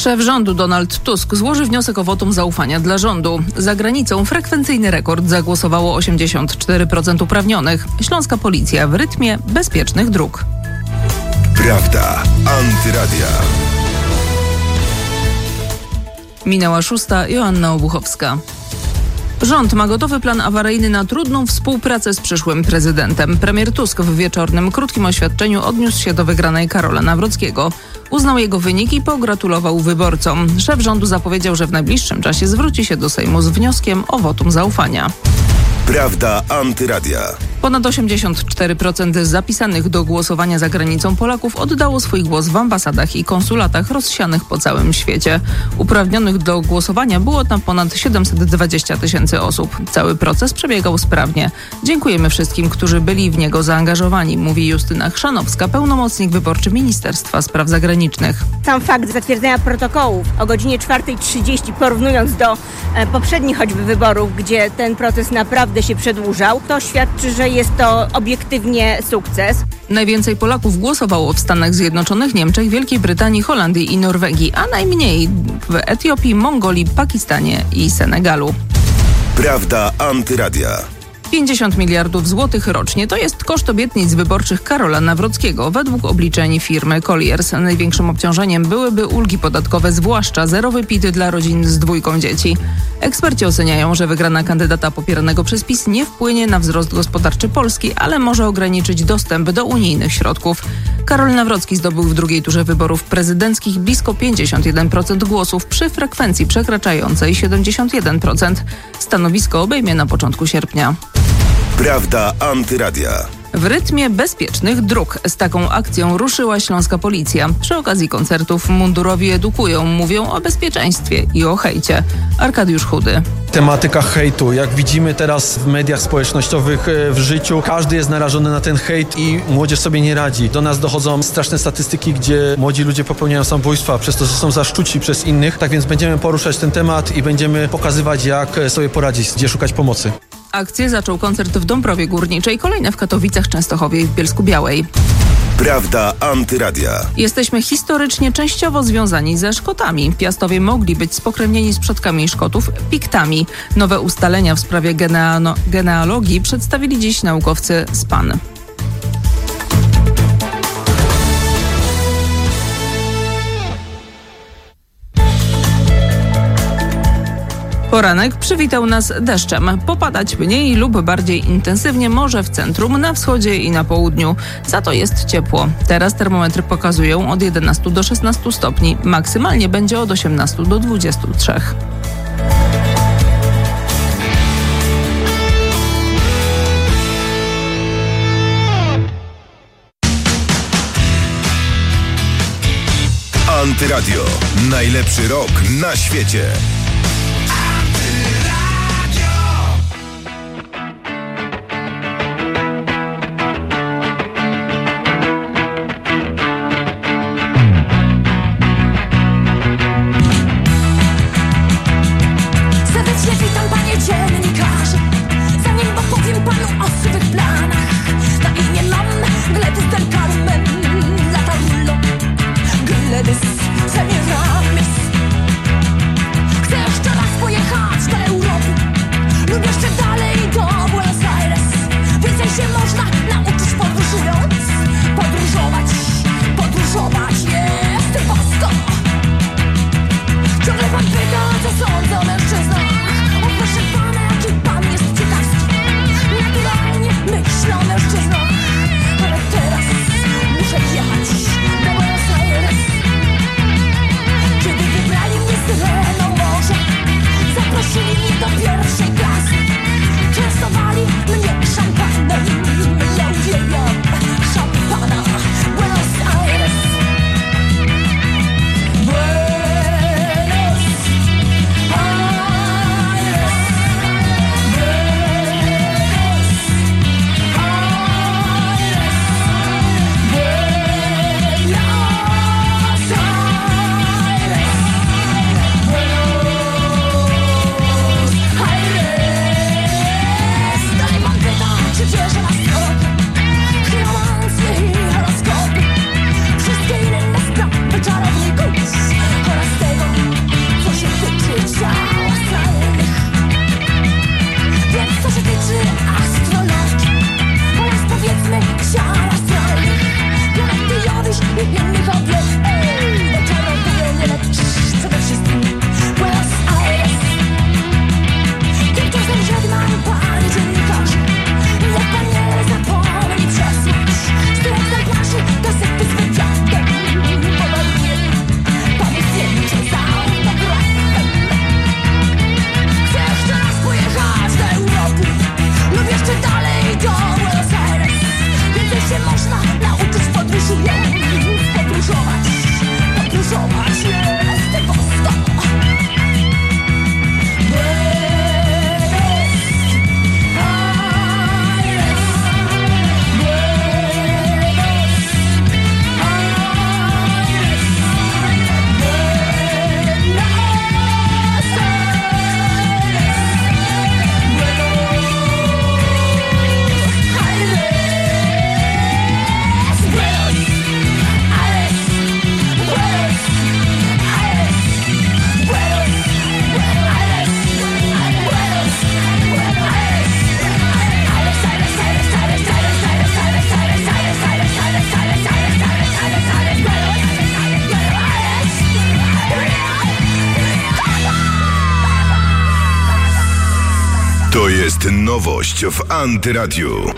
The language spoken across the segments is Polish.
Szef rządu Donald Tusk złoży wniosek o wotum zaufania dla rządu. Za granicą frekwencyjny rekord zagłosowało 84% uprawnionych. Śląska policja w rytmie bezpiecznych dróg. Prawda. Antyradia. Minęła 6:00, Joanna Obuchowska. Rząd ma gotowy plan awaryjny na trudną współpracę z przyszłym prezydentem. Premier Tusk w wieczornym, krótkim oświadczeniu odniósł się do wygranej Karola Nawrockiego. Uznał jego wynik i pogratulował wyborcom. Szef rządu zapowiedział, że w najbliższym czasie zwróci się do Sejmu z wnioskiem o wotum zaufania. Prawda. Antyradia. Ponad 84% zapisanych do głosowania za granicą Polaków oddało swój głos w ambasadach i konsulatach rozsianych po całym świecie. Uprawnionych do głosowania było tam ponad 720 000 osób. Cały proces przebiegał sprawnie. Dziękujemy wszystkim, którzy byli w niego zaangażowani, mówi Justyna Chrzanowska, pełnomocnik wyborczy Ministerstwa Spraw Zagranicznych. Sam fakt zatwierdzenia protokołów o godzinie 4:30, porównując do poprzednich choćby wyborów, gdzie ten proces naprawdę się przedłużał, to świadczy, że jest to obiektywnie sukces. Najwięcej Polaków głosowało w Stanach Zjednoczonych, Niemczech, Wielkiej Brytanii, Holandii i Norwegii, a najmniej w Etiopii, Mongolii, Pakistanie i Senegalu. Prawda. Antyradia. 50 miliardów złotych rocznie to jest koszt obietnic wyborczych Karola Nawrockiego. Według obliczeń firmy Colliers największym obciążeniem byłyby ulgi podatkowe, zwłaszcza zerowy PIT dla rodzin z 2 dzieci. Eksperci oceniają, że wygrana kandydata popieranego przez PiS nie wpłynie na wzrost gospodarczy Polski, ale może ograniczyć dostęp do unijnych środków. Karol Nawrocki zdobył w drugiej turze wyborów prezydenckich blisko 51% głosów przy frekwencji przekraczającej 71%. Stanowisko obejmie na początku sierpnia. Prawda. Antyradia. W rytmie bezpiecznych dróg. Z taką akcją ruszyła śląska policja. Przy okazji koncertów mundurowi edukują, mówią o bezpieczeństwie i o hejcie. Arkadiusz Chudy. Tematyka hejtu. Jak widzimy teraz w mediach społecznościowych, w życiu, każdy jest narażony na ten hejt i młodzież sobie nie radzi. Do nas dochodzą straszne statystyki, gdzie młodzi ludzie popełniają samobójstwa przez to, że są zaszczuci przez innych. Tak więc będziemy poruszać ten temat i będziemy pokazywać, jak sobie poradzić, gdzie szukać pomocy. Akcję zaczął koncert w Dąbrowie Górniczej, kolejne w Katowicach, Częstochowie i w Bielsku-Białej. Prawda. Antyradia. Jesteśmy historycznie częściowo związani ze Szkotami. Piastowie mogli być spokrewnieni z przodkami Szkotów Piktami. Nowe ustalenia w sprawie genealogii przedstawili dziś naukowcy z PAN. Poranek przywitał nas deszczem. Popadać mniej lub bardziej intensywnie może w centrum, na wschodzie i na południu. Za to jest ciepło. Teraz termometry pokazują od 11 do 16 stopni. Maksymalnie będzie od 18 do 23. Antyradio. Najlepszy rok na świecie. Chcę Nowość w Antyradiu.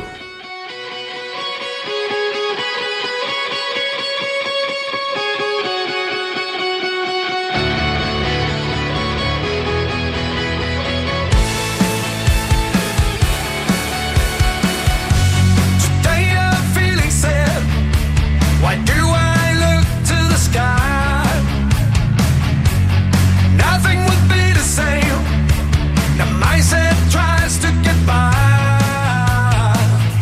Mindset tries to get by.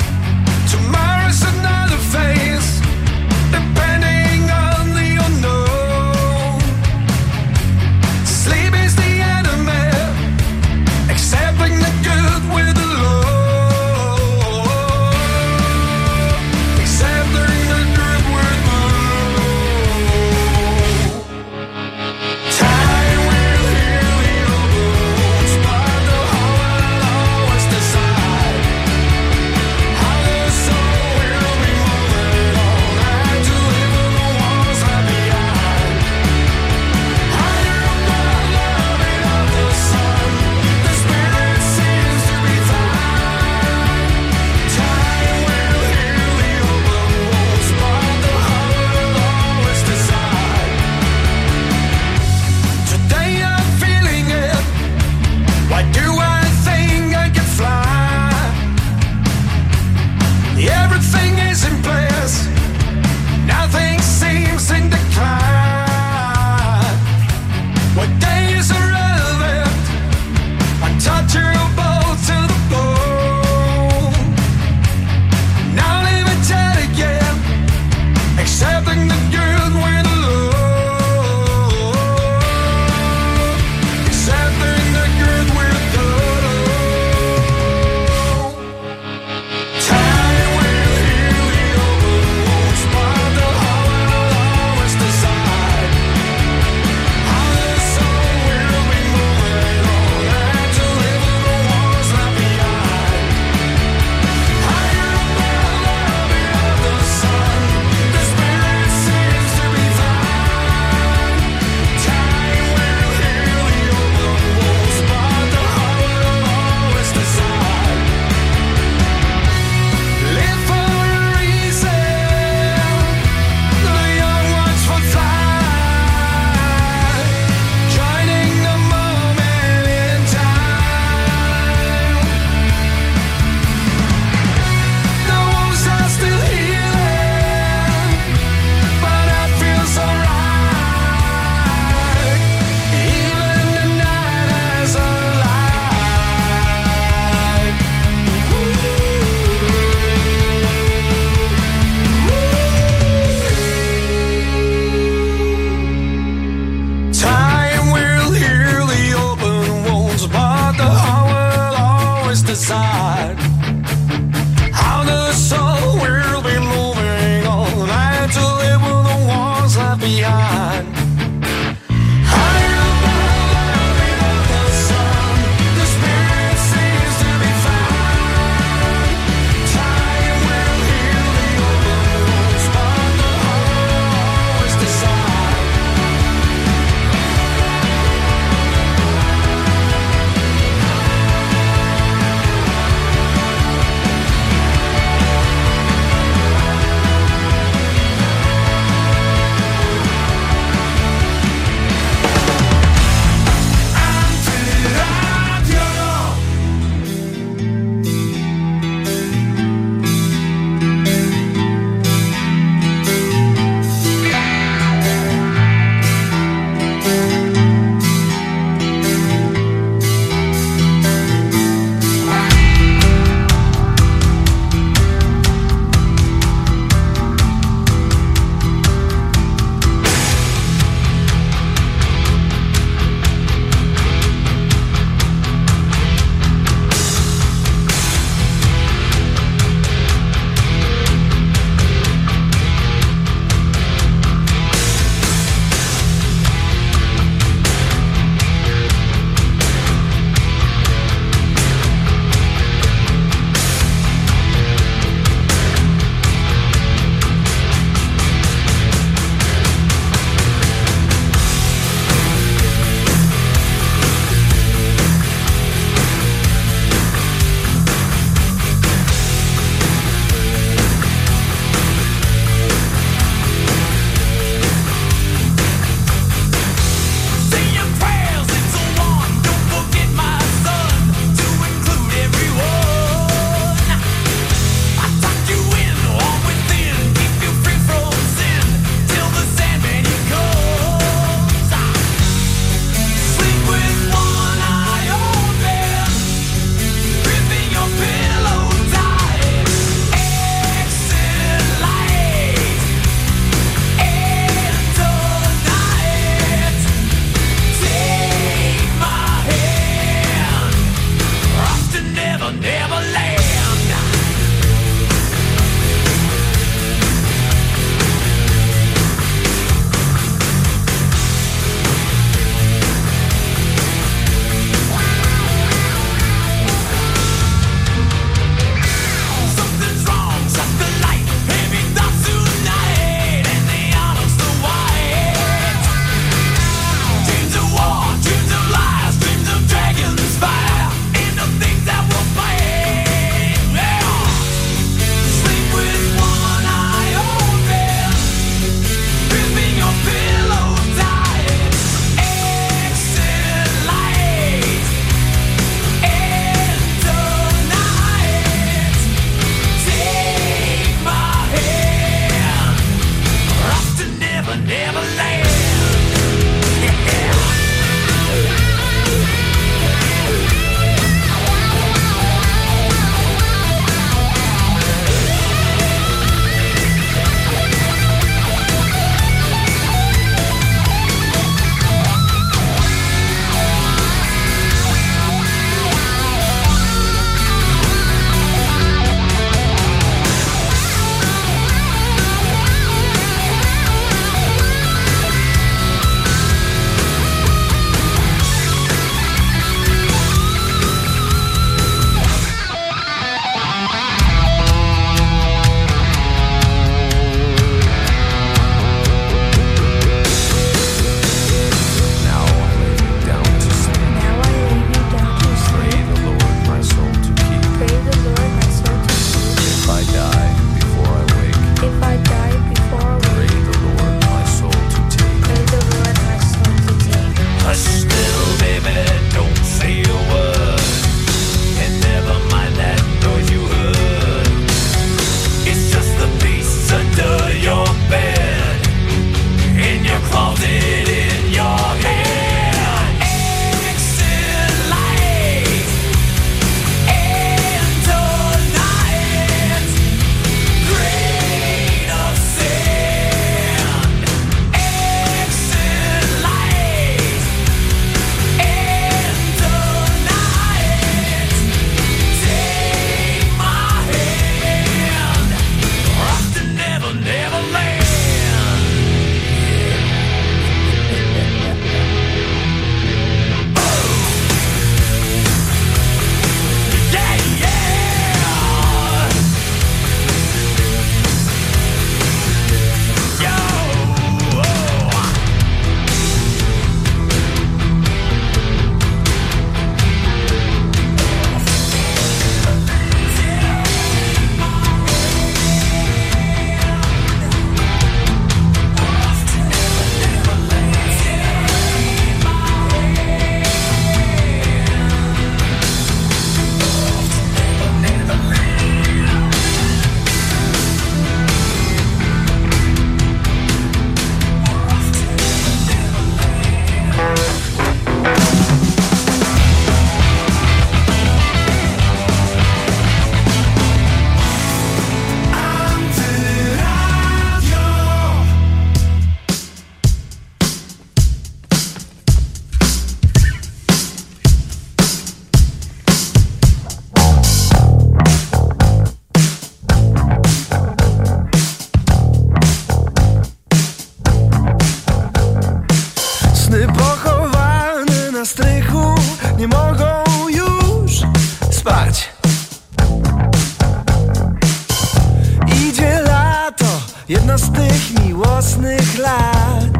Jedna z tych miłosnych lat.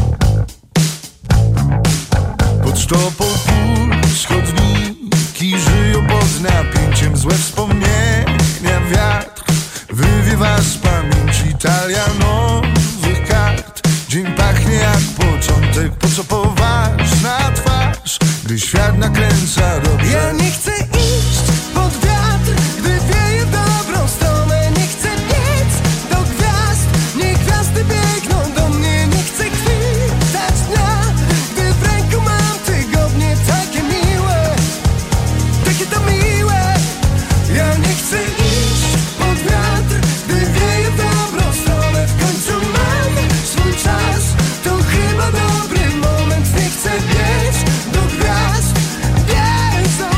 Pod sztopą puls chodniki żyją pod napięciem. Złe wspomnienia wiatr wywiewa z pamięci. Talia nowych kart. Dzień pachnie jak początek. Po co poważna twarz, gdy świat nakręca dobrze? Ja nie chcę iść pod wiatr, gdy wieje w dobrą stronę. Nie chcę biec do gwiazd, niech gwiazdy biegną do mnie. Nie chcę chwytać dnia, gdy w ręku mam tygodnie. Takie miłe, takie to miłe. Ja nie chcę iść pod wiatr, gdy wieje w dobrą stronę. W końcu mam swój czas, to chyba dobry moment. Nie chcę biec do gwiazd, biec do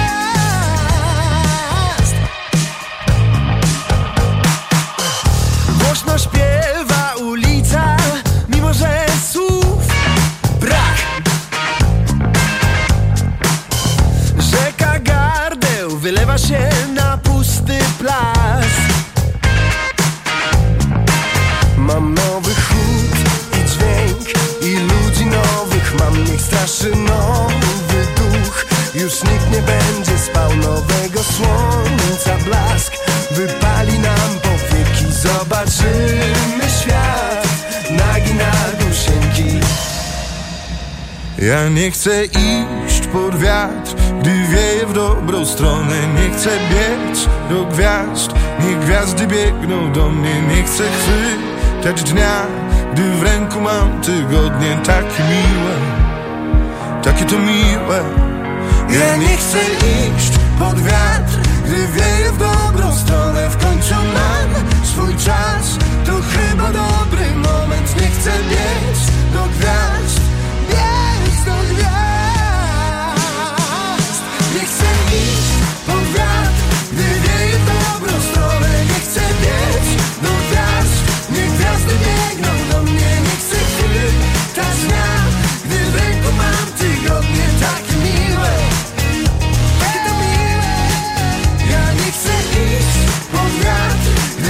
gwiazd. Głośno śpiewa ulica, mimo że słów brak. Rzeka gardeł wylewa się na pusty plac. Mam nowy chód i dźwięk i ludzi nowych mam. Niech straszy nowy duch. Już nikt nie będzie spał. Nowego słońca blask wypali nam powieki. Zobaczymy świat nagi na dusieńki. Ja nie chcę iść pod wiatr, gdy wieje w dobrą stronę. Nie chcę biec do gwiazd, niech gwiazdy biegną do mnie. Nie chcę chwytać dnia, gdy w ręku mam tygodnie. Takie miłe, takie to miłe. Ja nie chcę iść pod wiatr, gdy wieje w dobrą stronę. W końcu mam swój czas, to chyba dobry moment. Nie chcę biec do gwiazd, biec do gwiazd. Nie chcę iść pod wiatr, gdy wieje w dobrą stronę. Nie chcę biec do gwiazd, niech gwiazdy biegną do mnie. Nie chcę chwytać dnia, gdy w ręku mam tygodnie. Takie miłe, takie to miłe. Ja nie chcę iść pod wiatr, gdy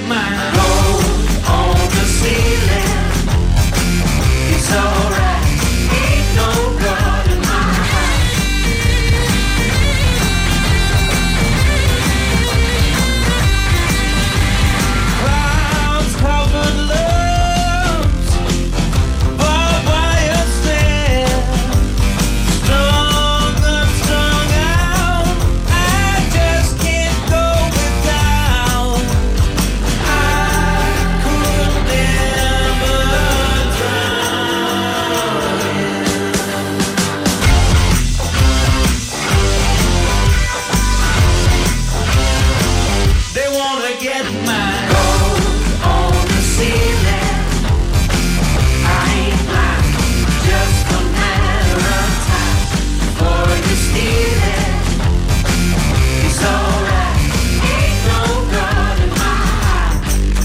mine. Gold on the ceiling. It's alright. Ain't no God in my heart. Clouds covered loves, barbed wire stand. Strung up, strung out. I just can't go without. I could never drown. They wanna get mine. Gold on the ceiling. I ain't blind, just a matter of time before you steal it. It's alright, ain't no God in my heart.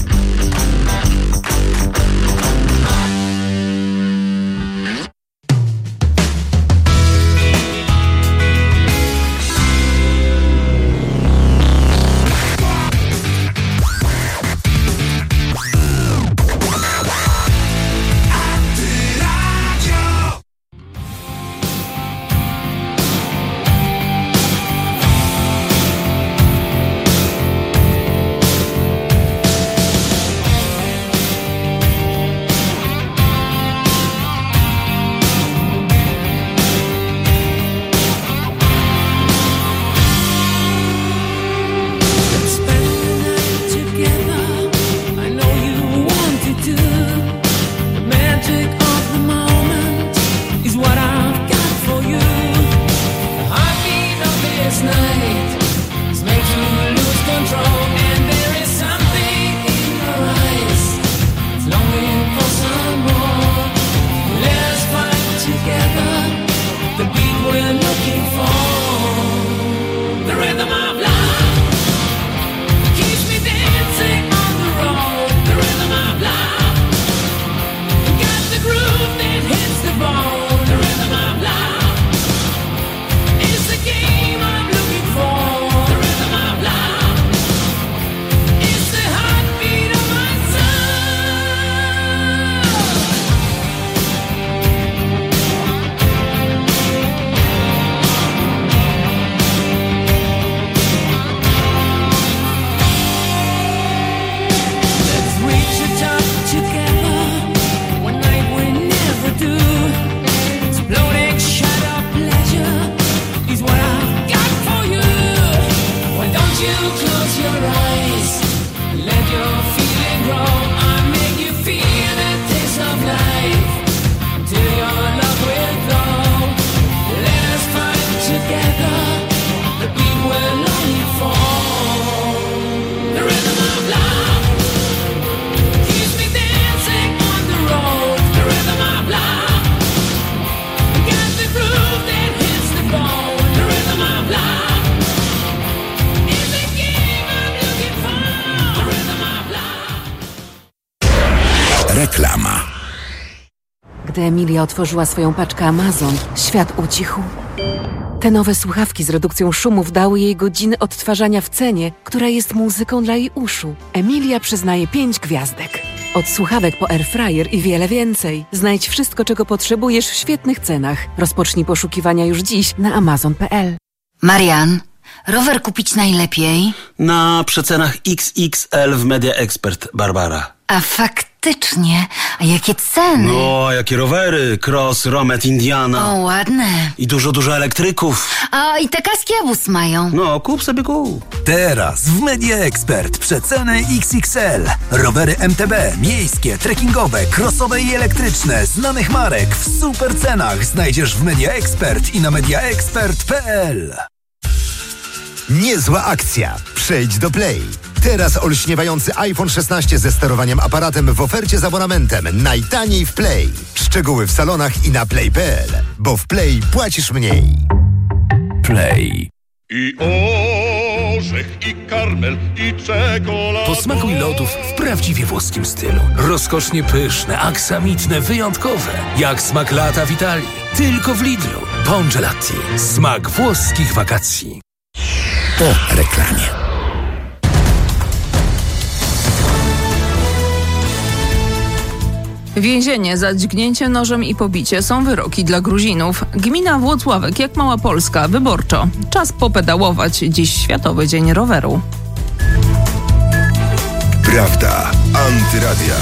Reklama. Gdy Emilia otworzyła swoją paczkę Amazon, świat ucichł. Te nowe słuchawki z redukcją szumów dały jej godziny odtwarzania w cenie, która jest muzyką dla jej uszu. Emilia przyznaje 5 gwiazdek. Od słuchawek po airfryer i wiele więcej. Znajdź wszystko, czego potrzebujesz w świetnych cenach. Rozpocznij poszukiwania już dziś na amazon.pl. Marian, rower kupić najlepiej? Na przecenach XXL w Media Expert, Barbara. A faktycznie, a jakie ceny? No, jakie rowery, Cross, Romet, Indiana. O, ładne. I dużo elektryków. A i te kaski Abus mają. No, kup sobie kup. Teraz w Media Expert przeceny XXL. Rowery MTB, miejskie, trekkingowe, crossowe i elektryczne, znanych marek w super cenach znajdziesz w Media Expert i na mediaexpert.pl. Niezła akcja. Przejdź do Play. Teraz olśniewający iPhone 16 ze sterowaniem aparatem w ofercie z abonamentem. Najtaniej w Play. Szczegóły w salonach i na play.pl. Bo w Play płacisz mniej. Play. I orzech, i karmel, i czekolada. Posmakuj lodów w prawdziwie włoskim stylu. Rozkosznie pyszne, aksamitne, wyjątkowe. Jak smak lata w Italii. Tylko w Lidlu. Bongelati. Smak włoskich wakacji. Po reklamie. Więzienie za dźgnięcie nożem i pobicie są wyroki dla Gruzinów. Gmina Włocławek jak Małopolska wyborczo. Czas popedałować. Dziś Światowy Dzień Roweru. Prawda Antyradia.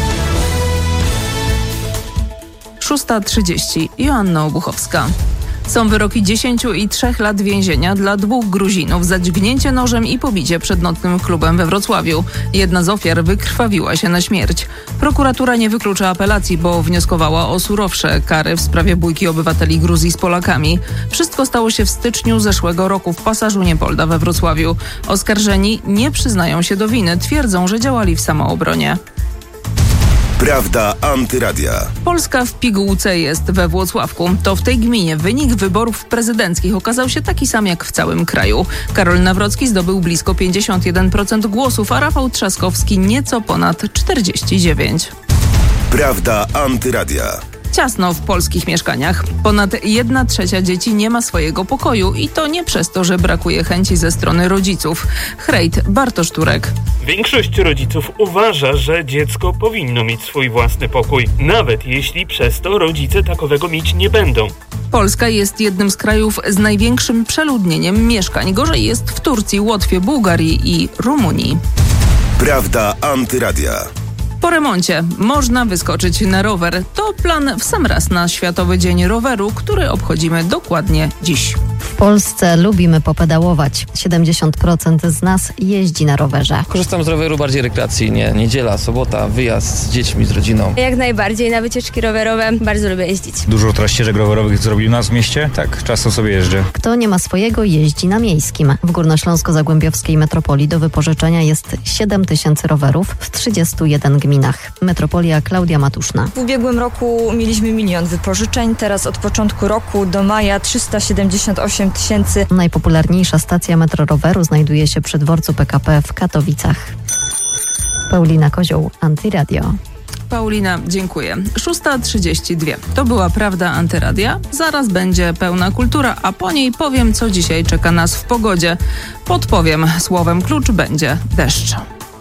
6:30. Joanna Obuchowska. Są wyroki 10 i 3 lat więzienia dla 2 Gruzinów za dźgnięcie nożem i pobicie przed nocnym klubem we Wrocławiu. Jedna z ofiar wykrwawiła się na śmierć. Prokuratura nie wyklucza apelacji, bo wnioskowała o surowsze kary w sprawie bójki obywateli Gruzji z Polakami. Wszystko stało się w styczniu zeszłego roku w pasażu Niepolda we Wrocławiu. Oskarżeni nie przyznają się do winy, twierdzą, że działali w samoobronie. Prawda Antyradia. Polska w pigułce jest we Włocławku. To w tej gminie wynik wyborów prezydenckich okazał się taki sam jak w całym kraju. Karol Nawrocki zdobył blisko 51% głosów, a Rafał Trzaskowski nieco ponad 49%. Prawda Antyradia. Ciasno w polskich mieszkaniach. Ponad 1/3 dzieci nie ma swojego pokoju i to nie przez to, że brakuje chęci ze strony rodziców. Hrejt Bartosz Turek. Większość rodziców uważa, że dziecko powinno mieć swój własny pokój, nawet jeśli przez to rodzice takowego mieć nie będą. Polska jest jednym z krajów z największym przeludnieniem mieszkań. Gorzej jest w Turcji, Łotwie, Bułgarii i Rumunii. Prawda Antyradia. Po remoncie można wyskoczyć na rower. To plan w sam raz na Światowy Dzień Roweru, który obchodzimy dokładnie dziś. W Polsce lubimy popedałować. 70% z nas jeździ na rowerze. Korzystam z roweru bardziej rekreacyjnie. Niedziela, sobota, wyjazd z dziećmi, z rodziną. Jak najbardziej na wycieczki rowerowe bardzo lubię jeździć. Dużo teraz ścieżek rowerowych zrobił nas w mieście. Tak, czasem sobie jeżdżę. Kto nie ma swojego, jeździ na miejskim. W Górnośląsko-Zagłębiowskiej metropolii do wypożyczenia jest 7000 rowerów w 31 gminach. Metropolia Klaudia Matuszna. W ubiegłym roku mieliśmy 1 000 000 wypożyczeń, teraz od początku roku do maja 378 000. Najpopularniejsza stacja metroroweru znajduje się przy dworcu PKP w Katowicach. Paulina Kozioł, Antyradio. Paulina, dziękuję. 6:32. To była Prawda Antyradia. Zaraz będzie pełna kultura, a po niej powiem, co dzisiaj czeka nas w pogodzie. Podpowiem. Słowem klucz będzie deszcz.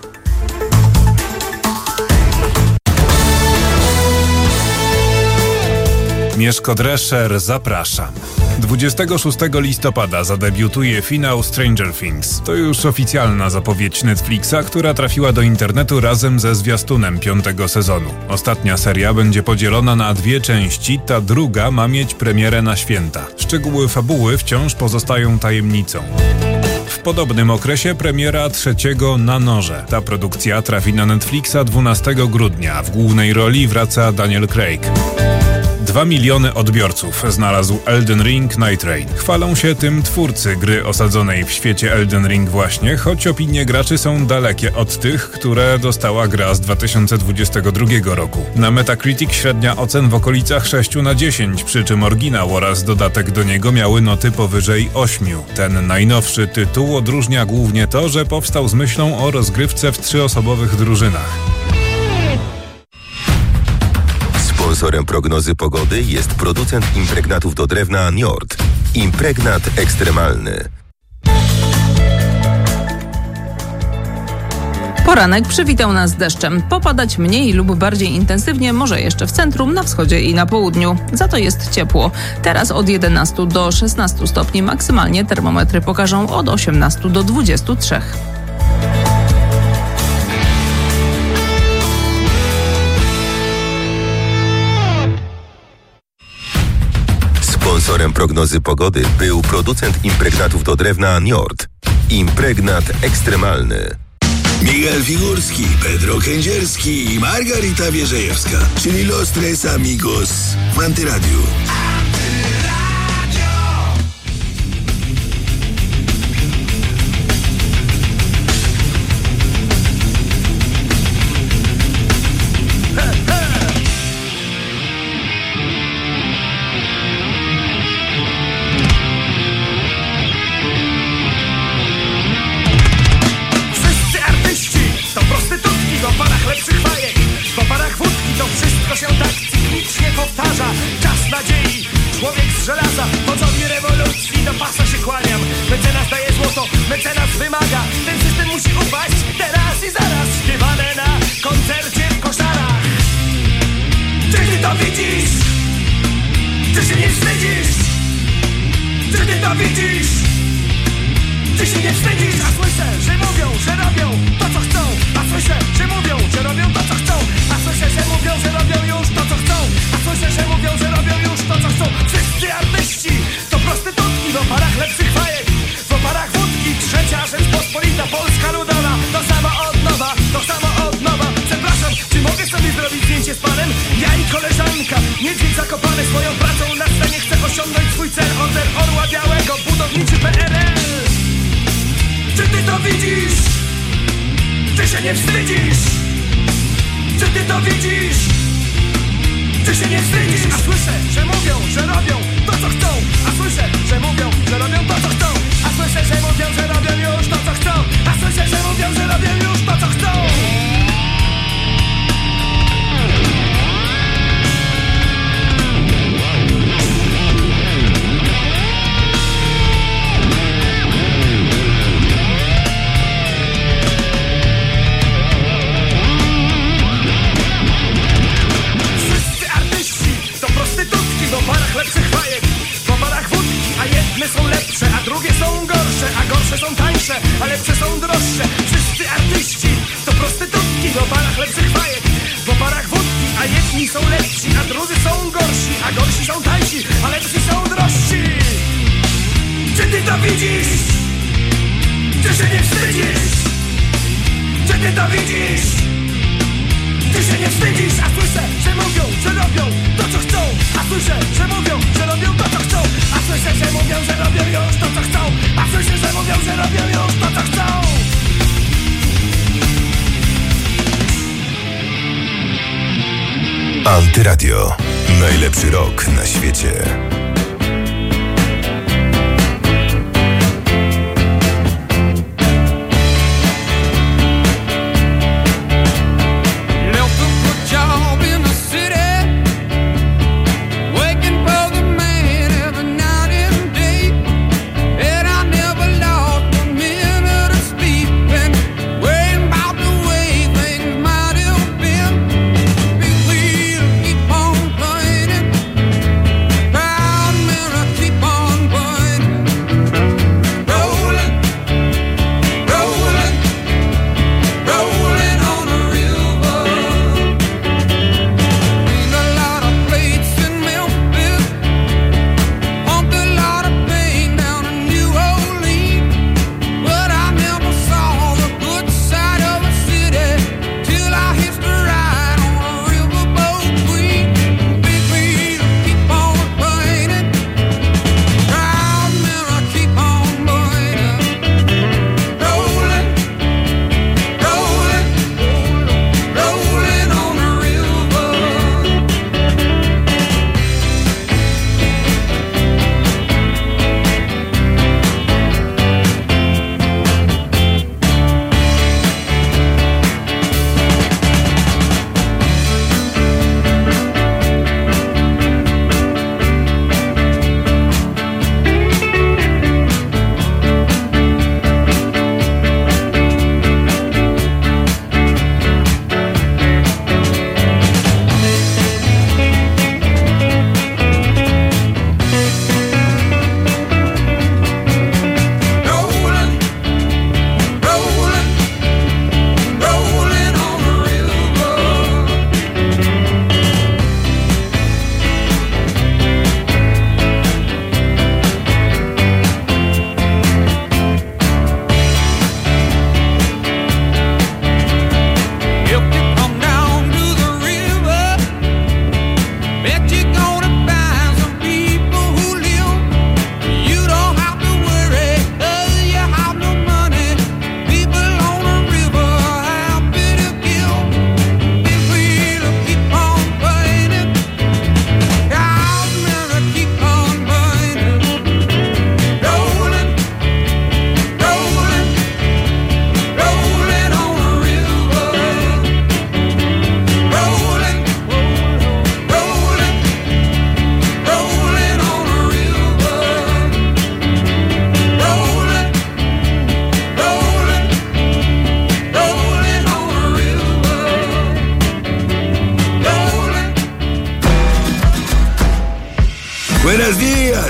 Mieszko Drescher, zapraszam. 26 listopada zadebiutuje finał Stranger Things. To już oficjalna zapowiedź Netflixa, która trafiła do internetu razem ze zwiastunem 5. sezonu. Ostatnia seria będzie podzielona na 2 części, ta druga ma mieć premierę na święta. Szczegóły fabuły wciąż pozostają tajemnicą. W podobnym okresie premiera 3. Na noże. Ta produkcja trafi na Netflixa 12 grudnia. W głównej roli wraca Daniel Craig. 2 miliony odbiorców znalazł Elden Ring Night Rain. Chwalą się tym twórcy gry osadzonej w świecie Elden Ring właśnie, choć opinie graczy są dalekie od tych, które dostała gra z 2022 roku. Na Metacritic średnia ocen w okolicach 6/10, przy czym oryginał oraz dodatek do niego miały noty powyżej 8. Ten najnowszy tytuł odróżnia głównie to, że powstał z myślą o rozgrywce w 3-osobowych drużynach. Sponsorem prognozy pogody jest producent impregnatów do drewna Njord. Impregnat ekstremalny. Poranek przywitał nas deszczem. Popadać mniej lub bardziej intensywnie może jeszcze w centrum, na wschodzie i na południu. Za to jest ciepło. Teraz od 11 do 16 stopni, maksymalnie termometry pokażą od 18 do 23. Sponsorem prognozy pogody był producent impregnatów do drewna Njord. Impregnat ekstremalny. Miguel Figurski, Pedro Kędzierski i Margarita Wierzejewska, czyli Los Tres Amigos w Antyradiu. W oparach wódki to wszystko się tak cyklicznie powtarza. Czas nadziei się nie wstydzisz? Czy ty to widzisz? Ty się nie wstydzisz? A słyszę, że mówią, że robią to co chcą. A słyszę, że mówią, że robią to co chcą. A słyszę, że mówią, że robią już to co chcą. A słyszę, że mówią, że robią już to co chcą. Wszyscy artyści to prostytutki w oparach lepszych fajek, w oparach wódki. Trzecia Rzeczpospolita, Polska Ludowa. To samo od nowa, to samo od nowa. Przepraszam, czy mogę sobie zrobić zdjęcie z panem? Ja i koleżanka, niedźwiedź zakopany swoją pracą na scenie chce osiągnąć swój cel. Order Orła Białego, budowniczy PRL. Czy ty to widzisz? Czy się nie wstydzisz? Czy ty to widzisz? Czy się nie wstydzisz? A słyszę, że mówią, że robią to co chcą. A słyszę, że mówią, że robią to co chcą. A słyszę, że mówią, że robią już to co chcą. A słyszę, że mówią, że robią już to co chcą. W oparach lepszych fajek, w oparach wódki, a jedne są lepsze, a drugie są gorsze, a gorsze są tańsze, a lepsze są droższe. Wszyscy artyści to prostytutki w oparach lepszych fajek, w oparach wódki, a jedni są lepsi, a drudzy są gorsi, a gorsi są tańsi, a lepsi są drożsi. Czy ty to widzisz? Czy się nie wstydzisz? Czy ty to widzisz? Ty się nie wstydzisz? A słyszę, że mówią, że robią to co chcą. A słyszę, że mówią, że robią to co chcą. A słyszę, że mówią, że robią już to co chcą. A słyszę, że mówią, że robią już to co chcą. Antyradio. Najlepszy rock na świecie. Proud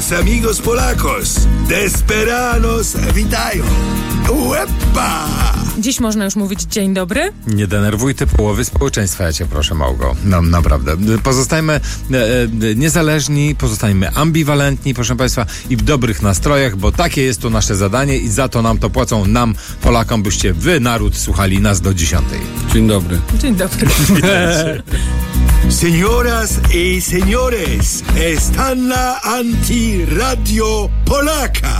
Los amigos polacos, desperanos witają. Łepa! Dziś można już mówić dzień dobry? Nie denerwuj ty połowy społeczeństwa, ja cię proszę, Małgo. No naprawdę. Pozostajmy niezależni, pozostajmy ambiwalentni, proszę państwa, i w dobrych nastrojach, bo takie jest to nasze zadanie i za to nam to płacą, nam, Polakom, byście wy, naród, słuchali nas do 10. Dzień dobry. Dzień dobry. Señoras y señores, están na Antiradio Polaka.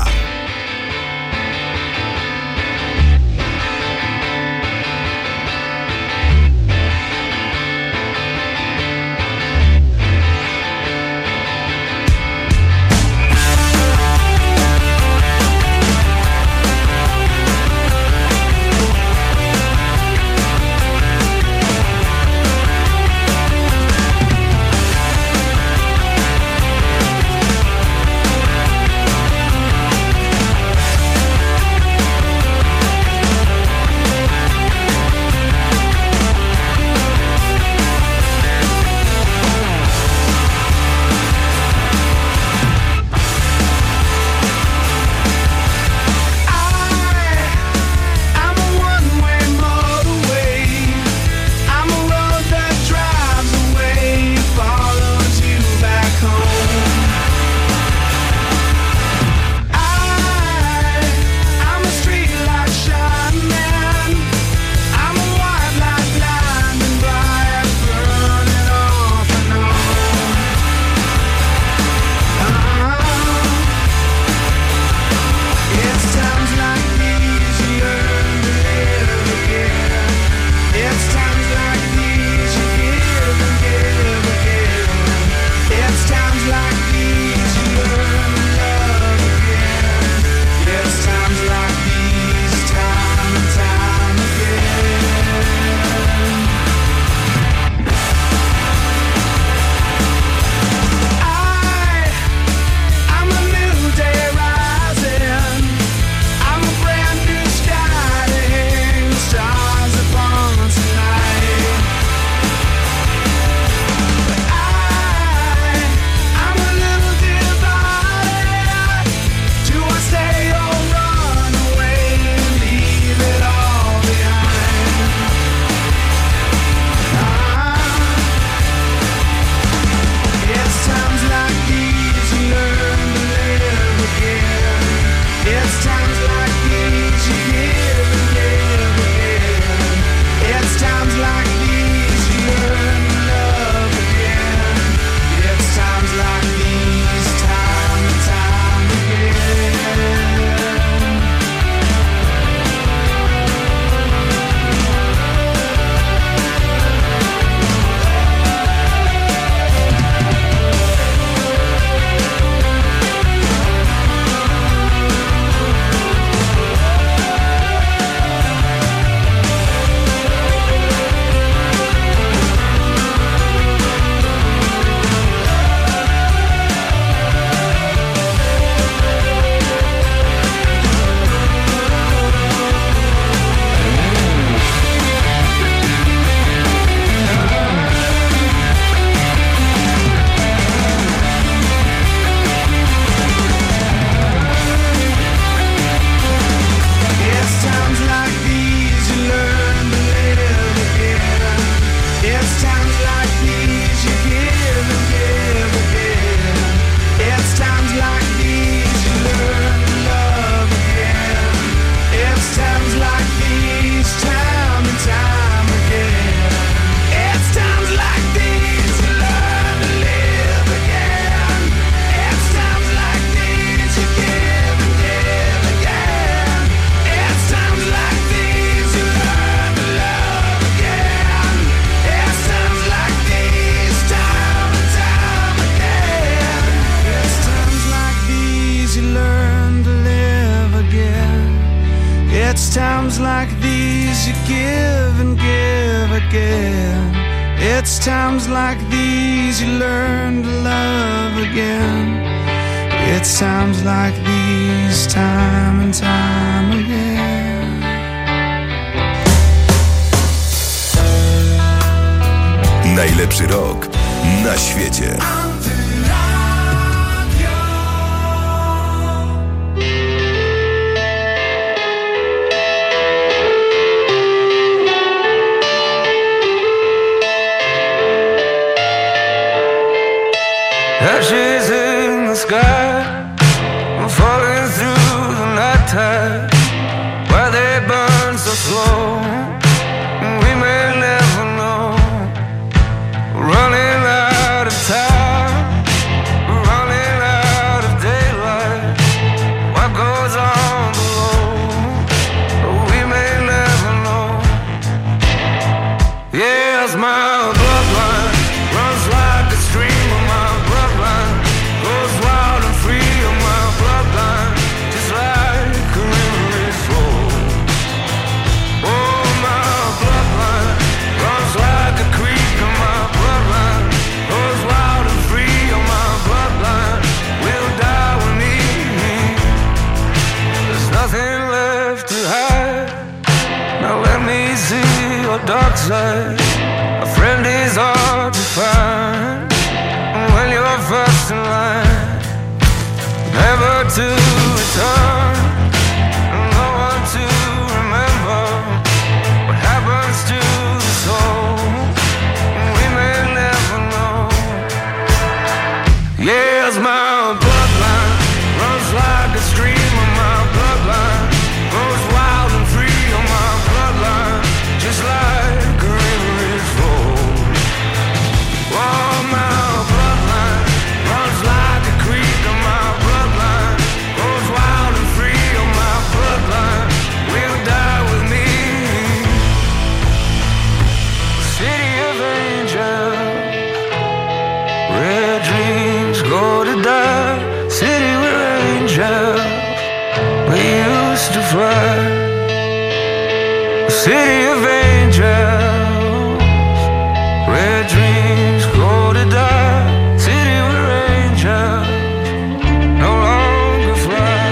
times like these you give and give again. It's times like these you learn to love again. It's times like these, time and time again. Najlepszy rok na świecie. ashes in the sky, falling through the night tide. Why they burn so slow, we may never know. Running out of time, running out of daylight. What goes on below, we may never know. Yes, my bloodline runs like a stream of my bloodline, goes wild and free of my bloodline, just like a river it flows. Oh, my bloodline runs like a creek of my bloodline, goes wild and free of my bloodline, will die with me. There's nothing left to hide. Now let me see your dark side. A friend is hard to find when you're first in line, never to return, no one to remember. What happens to the soul, we may never know. Yes, my bloodline runs like a stream of my bloodline, goes wild and free on my bloodline, just like a river it flows. Oh, my bloodline runs like a creek on my bloodline, goes wild and free on my bloodline, will die with me. City of angels, where dreams go to die. City where angels we used to fly. City of angels, where dreams go to die. City where angels no longer fly.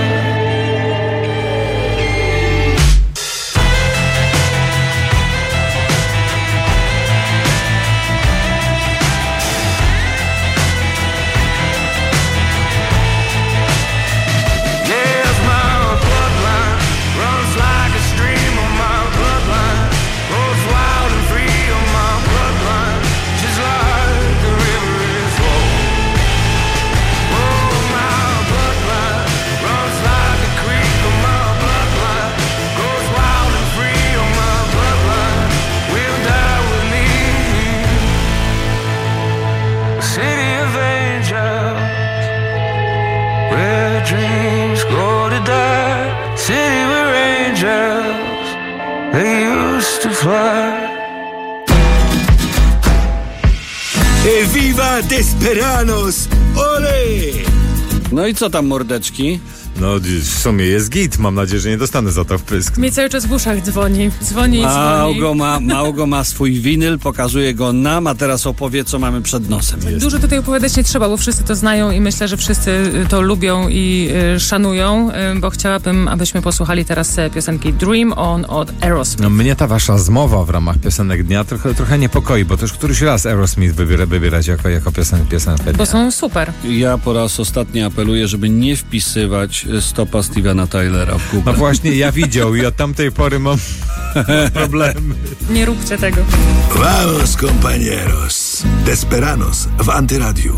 Yes, my bloodline runs like a stream of my bloodline, goes wild and free on my bloodline, just like the river is flowing. Oh, my bloodline runs like a creek on my bloodline, goes wild and free on my bloodline, will die with me. City of angels, where dreams go to die. City where angels they used to fly. Viva Desperanos! Ole! No i co tam, mordeczki? No w sumie jest git, mam nadzieję, że nie dostanę za to wpysk. Mnie cały czas w uszach dzwoni. Dzwoni i dzwoni. Małgo ma swój winyl, pokazuje go nam, a teraz opowie, co mamy przed nosem. Dużo tutaj opowiadać nie trzeba, bo wszyscy to znają i myślę, że wszyscy to lubią i szanują, bo chciałabym, abyśmy posłuchali teraz piosenki Dream On od Aerosmith. No mnie ta wasza zmowa w ramach piosenek dnia trochę niepokoi, bo to już któryś raz Aerosmith wybierać jako piosenkę dnia. Bo są super. Ja po raz ostatni apeluję, żeby nie wpisywać stopa Stevena Tylera w Google. No właśnie, ja widział i od tamtej pory mam problemy. Nie róbcie tego. Vamos, compañeros. Desperanos w Antyradiu.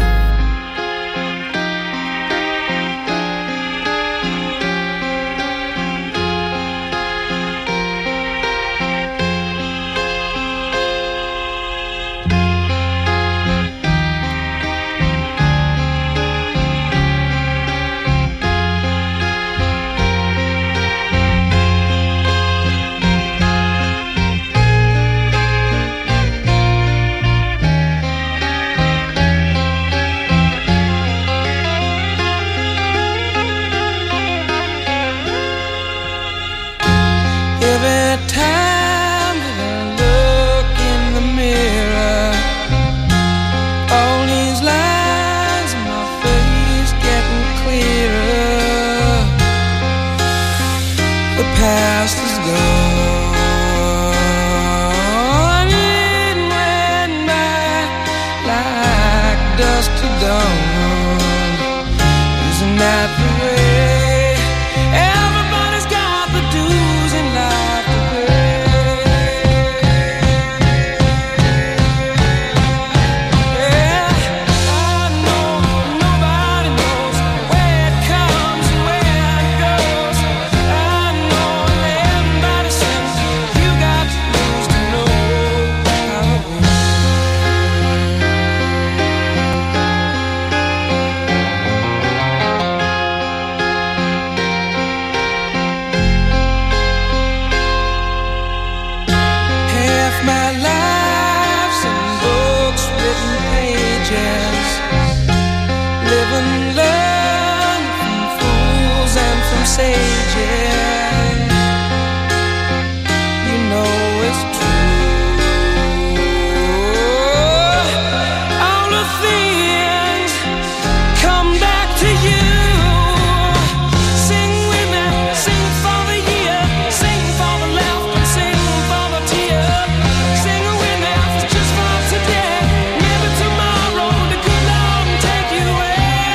sage, yeah. You know it's true. All the things come back to you. Sing with me, sing for the year, sing for the laughter, sing for the tear. Sing with me, just for today, maybe tomorrow the good Lord will take you away.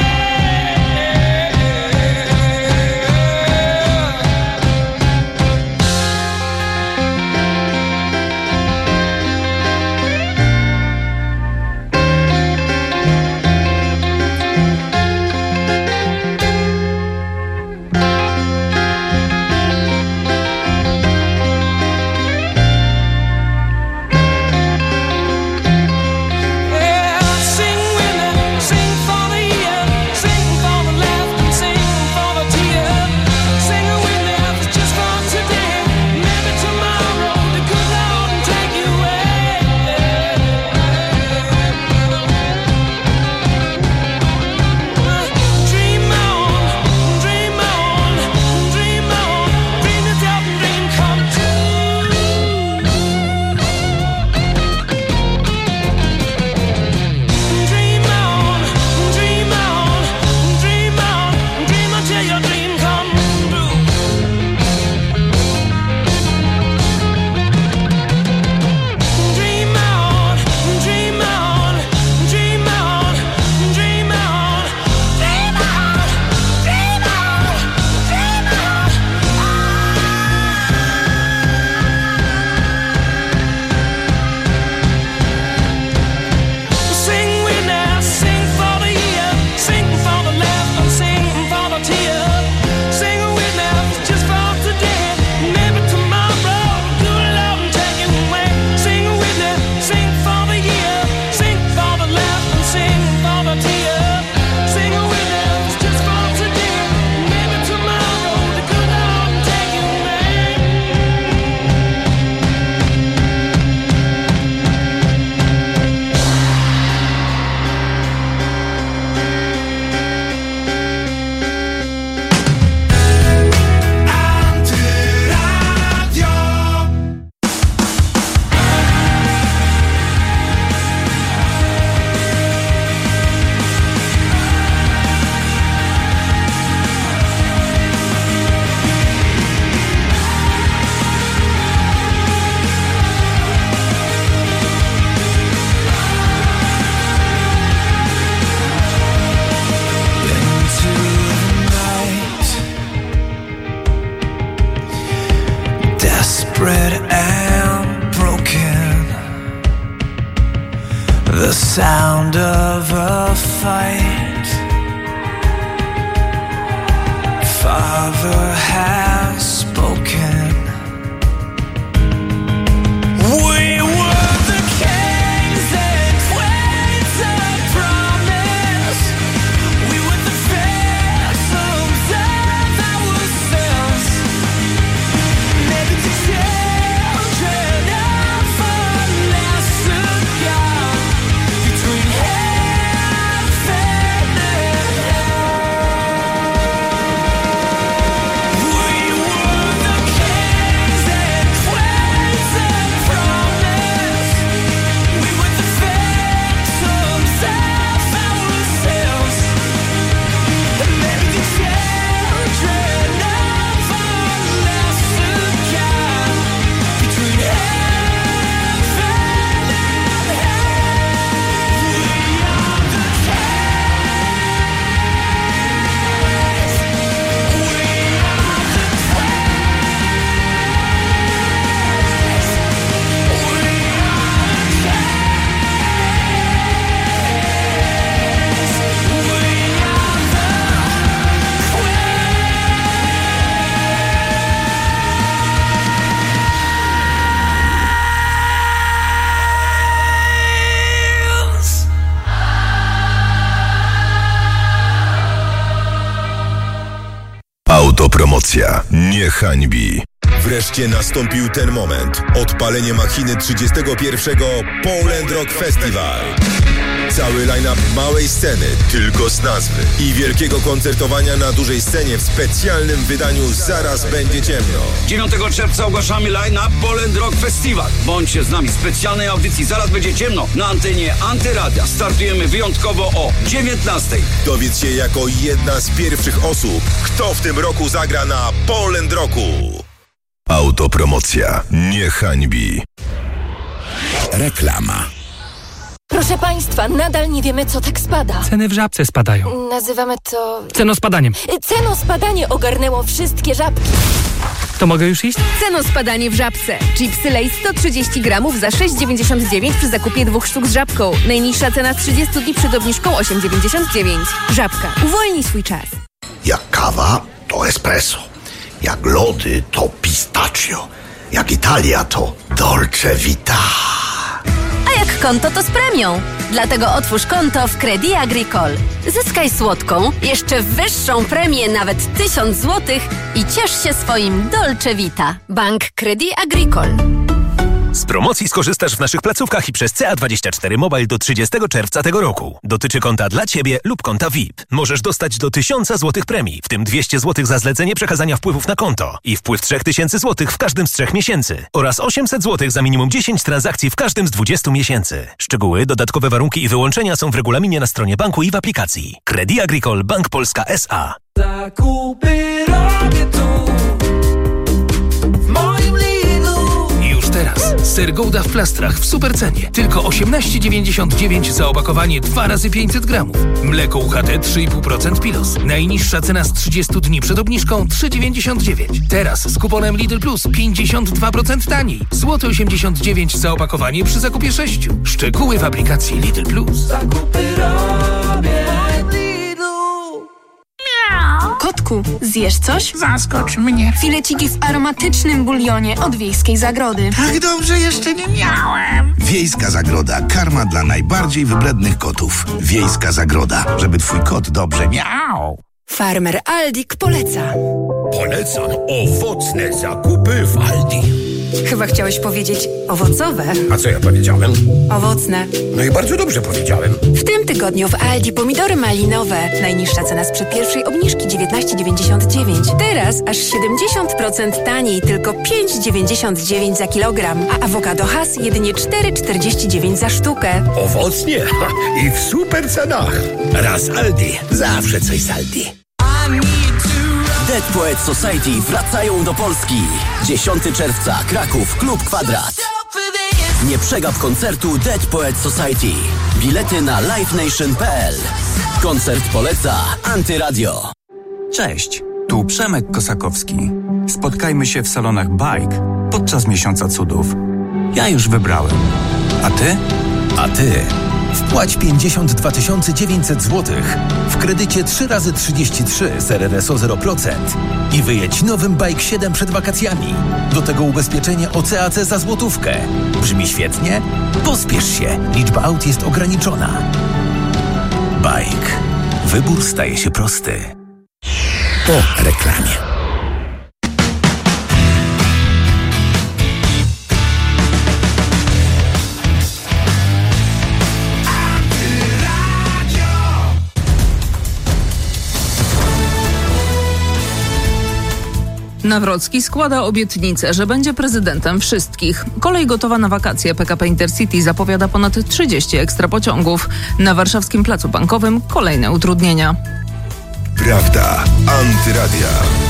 Desperate and broken, the sound of a fight. Father has spoken. We were the kings and queens of promise. We were the phantoms of ourselves. Maybe the children of a lesser God between heaven and hell. We were the kings and queens of promise. We were the phantoms of ourselves. And maybe the children of a lesser God between heaven and hell. We are the kings. We are the queens. We are the kings. We are Autopromocja nie hańbi. Wreszcie nastąpił ten moment. Odpalenie machiny 31. Poland Rock Festival. Cały line-up małej sceny, tylko z nazwy. I wielkiego koncertowania na dużej scenie w specjalnym wydaniu Zaraz będzie ciemno. 9 czerwca ogłaszamy line-up Poland Rock Festival. Bądźcie z nami w specjalnej audycji Zaraz będzie ciemno na antenie Antyradia. Startujemy wyjątkowo o 19:00. Dowiedz się jako jedna z pierwszych osób, kto w tym roku zagra na Poland Rocku. Autopromocja nie hańbi. Reklama. Proszę Państwa, nadal nie wiemy, co tak spada. Ceny w Żabce spadają. Nazywamy to... Cenospadaniem. Cenospadanie ogarnęło wszystkie żabki. To mogę już iść? Cenospadanie w Żabce. Chipsy Lay's 130 gramów za 6,99 przy zakupie 2 sztuk z Żabką. Najniższa cena z 30 dni przed obniżką 8,99. Żabka. Uwolnij swój czas. Jak kawa, to espresso. Jak lody, to pistachio. Jak Italia, to dolce vita. A jak konto, to z premią. Dlatego otwórz konto w Crédit Agricole. Zyskaj słodką, jeszcze wyższą premię, nawet 1000 zł i ciesz się swoim dolce vita. Bank Crédit Agricole. Z promocji skorzystasz w naszych placówkach i przez CA24 Mobile do 30 czerwca tego roku. Dotyczy konta dla Ciebie lub konta VIP. Możesz dostać do 1000 zł premii, w tym 200 zł za zlecenie przekazania wpływów na konto i wpływ 3000 zł w każdym z 3 miesięcy oraz 800 zł za minimum 10 transakcji w każdym z 20 miesięcy. Szczegóły, dodatkowe warunki i wyłączenia są w regulaminie na stronie banku i w aplikacji. Crédit Agricole Bank Polska S.A. Zakupy robię tu, w moim Lidlu. Już teraz ser Gouda w plastrach w supercenie. Tylko 18,99 za opakowanie 2 razy 500 gramów. Mleko UHT 3,5% Pilos. Najniższa cena z 30 dni przed obniżką 3,99. Teraz z kuponem Lidl Plus 52% taniej. Złoty 89 za opakowanie przy zakupie 6. Szczegóły w aplikacji Lidl Plus. Zakupy robię. Kotku, zjesz coś? Zaskocz mnie. Fileciki w aromatycznym bulionie od Wiejskiej Zagrody. Tak dobrze jeszcze nie miałem. Wiejska Zagroda. Karma dla najbardziej wybrednych kotów. Wiejska Zagroda. Żeby twój kot dobrze miał. Farmer Aldik poleca. Polecam owocne zakupy w Aldi. Chyba chciałeś powiedzieć owocowe. A co ja powiedziałem? Owocne. No i bardzo dobrze powiedziałem. W tym tygodniu w Aldi pomidory malinowe. Najniższa cena sprzed pierwszej obniżki 19,99. Teraz aż 70% taniej, tylko 5,99 za kilogram. A awokado Hass jedynie 4,49 za sztukę. Owocnie i w super cenach. Raz Aldi, zawsze coś z Aldi. Dead Poets Society wracają do Polski. 10 czerwca, Kraków, Klub Kwadrat. Nie przegap koncertu Dead Poets Society. Bilety na livenation.pl. Koncert poleca Antyradio. Cześć, tu Przemek Kosakowski. Spotkajmy się w salonach Bike podczas Miesiąca Cudów. Ja już wybrałem. A ty? A ty? Wpłać 52 900 zł w kredycie 3x33 z RRSO 0% i wyjedź nowym Bike 7 przed wakacjami. Do tego ubezpieczenie OCAC za złotówkę. Brzmi świetnie? Pospiesz się, liczba aut jest ograniczona. Bike. Wybór staje się prosty. Po reklamie. Nawrocki składa obietnicę, że będzie prezydentem wszystkich. Kolej gotowa na wakacje. PKP Intercity zapowiada ponad 30 ekstra pociągów. Na warszawskim Placu Bankowym kolejne utrudnienia. Prawda Antyradia.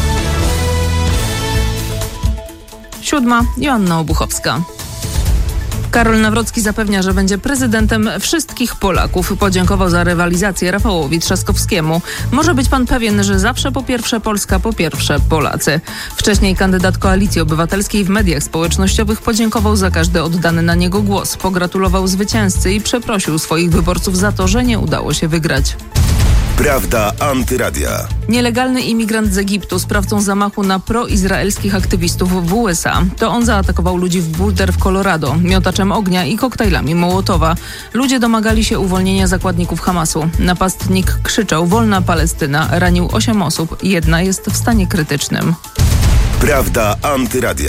7. Joanna Obuchowska. Karol Nawrocki zapewnia, że będzie prezydentem wszystkich Polaków. Podziękował za rywalizację Rafałowi Trzaskowskiemu. Może być pan pewien, że zawsze po pierwsze Polska, po pierwsze Polacy. Wcześniej kandydat Koalicji Obywatelskiej w mediach społecznościowych podziękował za każdy oddany na niego głos. Pogratulował zwycięzcy i przeprosił swoich wyborców za to, że nie udało się wygrać. Prawda Antyradia. Nielegalny imigrant z Egiptu, sprawcą zamachu na proizraelskich aktywistów w USA. To on zaatakował ludzi w Boulder w Colorado miotaczem ognia i koktajlami Mołotowa. Ludzie domagali się uwolnienia zakładników Hamasu. Napastnik krzyczał: wolna Palestyna. Ranił 8 osób. 1 jest w stanie krytycznym. Prawda Antyradia.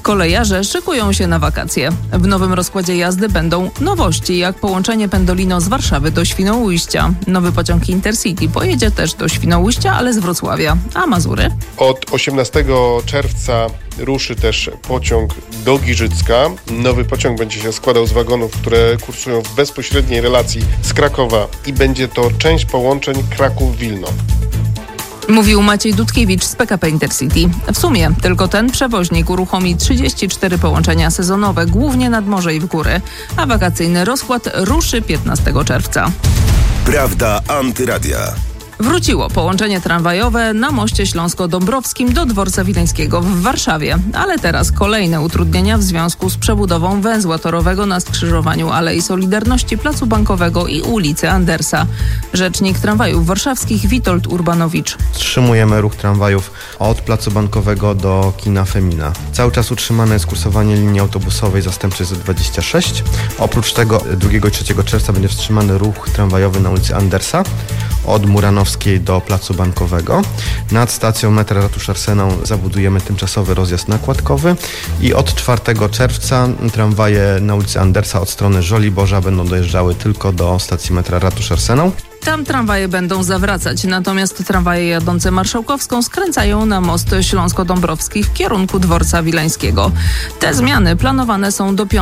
Kolejarze szykują się na wakacje. W nowym rozkładzie jazdy będą nowości, jak połączenie Pendolino z Warszawy do Świnoujścia. Nowy pociąg Intercity pojedzie też do Świnoujścia, ale z Wrocławia. A Mazury? Od 18 czerwca ruszy też pociąg do Giżycka. Nowy pociąg będzie się składał z wagonów, które kursują w bezpośredniej relacji z Krakowa i będzie to część połączeń Kraków-Wilno. Mówił Maciej Dudkiewicz z PKP Intercity. W sumie tylko ten przewoźnik uruchomi 34 połączenia sezonowe, głównie nad morze i w góry, a wakacyjny rozkład ruszy 15 czerwca. Prawda Antyradia. Wróciło połączenie tramwajowe na moście Śląsko-Dąbrowskim do Dworca Wileńskiego w Warszawie, ale teraz kolejne utrudnienia w związku z przebudową węzła torowego na skrzyżowaniu Alei Solidarności, Placu Bankowego i ulicy Andersa. Rzecznik tramwajów warszawskich Witold Urbanowicz. Wstrzymujemy ruch tramwajów od Placu Bankowego do kina Femina. Cały czas utrzymane jest kursowanie linii autobusowej zastępczej Z26. Oprócz tego 2 i 3 czerwca będzie wstrzymany ruch tramwajowy na ulicy Andersa od Muranowskiej do Placu Bankowego. Nad stacją metra Ratusz Arsenał zabudujemy tymczasowy rozjazd nakładkowy i od 4 czerwca tramwaje na ulicy Andersa od strony Żoliborza będą dojeżdżały tylko do stacji metra Ratusz Arsenał. Tam tramwaje będą zawracać, natomiast tramwaje jadące Marszałkowską skręcają na most Śląsko-Dąbrowski w kierunku Dworca Wileńskiego. Te zmiany planowane są do